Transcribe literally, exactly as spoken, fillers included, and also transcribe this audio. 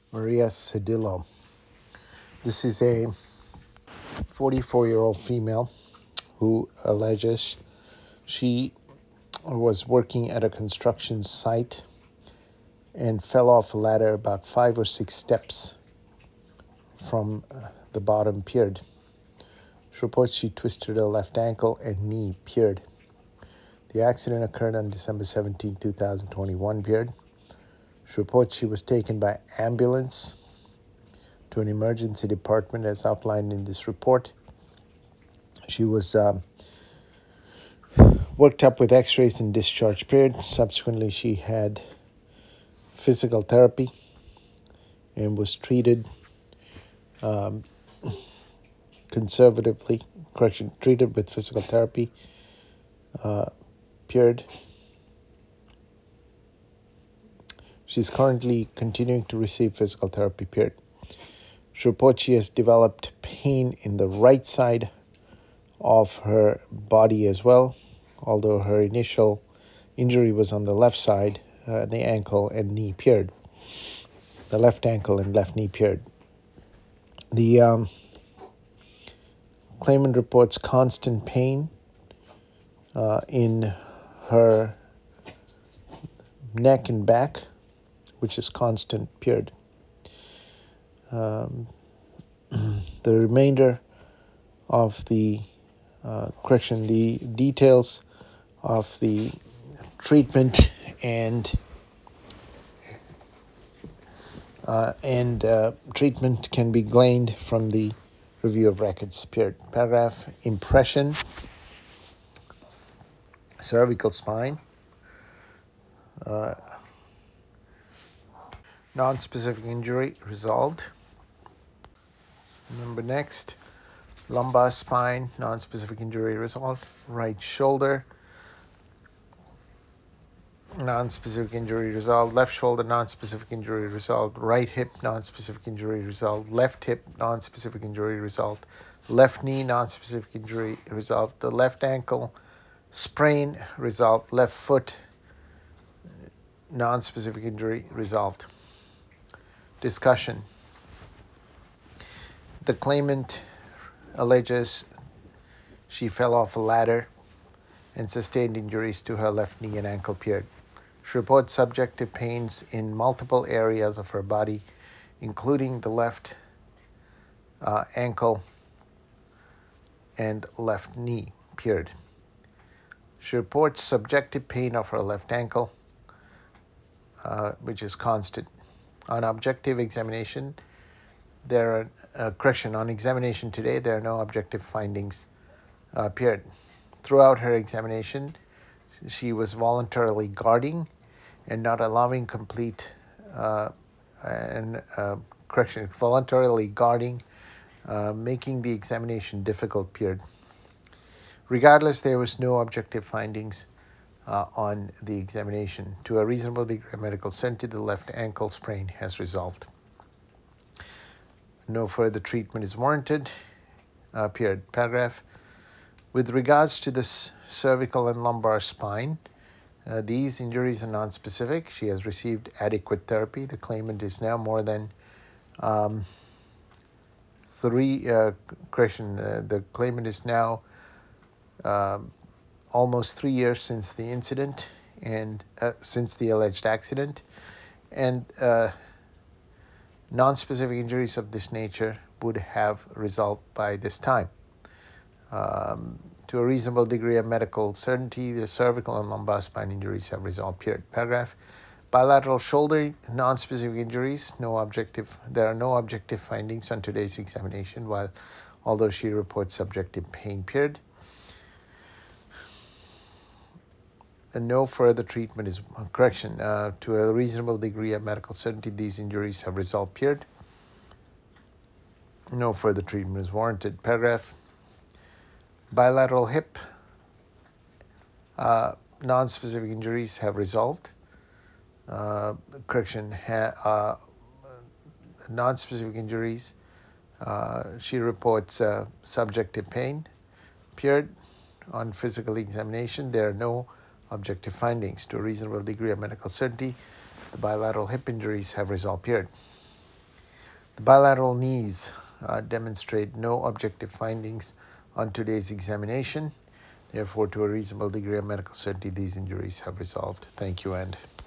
Maria Cedillo. This is a forty-four-year-old female who alleges she was working at a construction site and fell off a ladder about five or six steps from the bottom pier. She reports she twisted her left ankle and knee pier. The accident occurred on December seventeenth, twenty twenty-one pier. She reports she was taken by ambulance to an emergency department as outlined in this report. She was um, worked up with x-rays and discharge period. Subsequently, she had physical therapy and was treated um, conservatively, correction, treated with physical therapy, uh, period. She's currently continuing to receive physical therapy, period. She reports she has developed pain in the right side of her body as well, although her initial injury was on the left side, uh, the ankle and knee period. The left ankle and left knee period. The um, claimant reports constant pain uh, in her neck and back, which is constant period. Um, the remainder of the uh, correction, the details of the treatment and uh, and uh, treatment can be gleaned from the review of records. Period. Paragraph: impression, cervical spine, uh, non-specific injury resolved. Remember next, lumbar spine, non-specific injury resolved. Right shoulder, non-specific injury resolved. Left shoulder, non-specific injury resolved. Right hip, non-specific injury resolved. Left hip, non-specific injury resolved. Left knee, non-specific injury resolved. The left ankle, sprain resolved. Left foot, non-specific injury resolved. Discussion. The claimant alleges she fell off a ladder and sustained injuries to her left knee and ankle. Period. She reports subjective pains in multiple areas of her body, including the left uh, ankle and left knee. Period. She reports subjective pain of her left ankle, uh, which is constant. On objective examination, there are uh, correction. On examination today, there are no objective findings. Uh, period. Throughout her examination, she was voluntarily guarding and not allowing complete uh, and uh, correction, voluntarily guarding, uh, making the examination difficult. Period. Regardless, there was no objective findings uh, on the examination. To a reasonable degree of medical certainty, the left ankle sprain has resolved. No further treatment is warranted. Uh, period. Paragraph. With regards to the cervical and lumbar spine, Uh, these injuries are non-specific. She has received adequate therapy. The claimant is now more than um, three, uh, correction, uh, the claimant is now um, almost three years since the incident and uh, since the alleged accident. And uh, non-specific injuries of this nature would have resolved by this time. Um, to a reasonable degree of medical certainty, the cervical and lumbar spine injuries have resolved. Period. Paragraph. Bilateral shoulder, non-specific injuries, no objective. There are no objective findings on today's examination, while although she reports subjective pain. Period. And no further treatment is uh, correction. Uh, to a reasonable degree of medical certainty, these injuries have resolved. Period. No further treatment is warranted. Paragraph. Bilateral hip, uh, non-specific injuries have resolved. Uh, correction. Ha, uh, non-specific injuries. Uh, she reports uh, subjective pain. Period. On physical examination, there are no objective findings. To a reasonable degree of medical certainty, the bilateral hip injuries have resolved. Period. The bilateral knees uh, demonstrate no objective findings on today's examination. Therefore, to a reasonable degree of medical certainty, these injuries have resolved. Thank you, and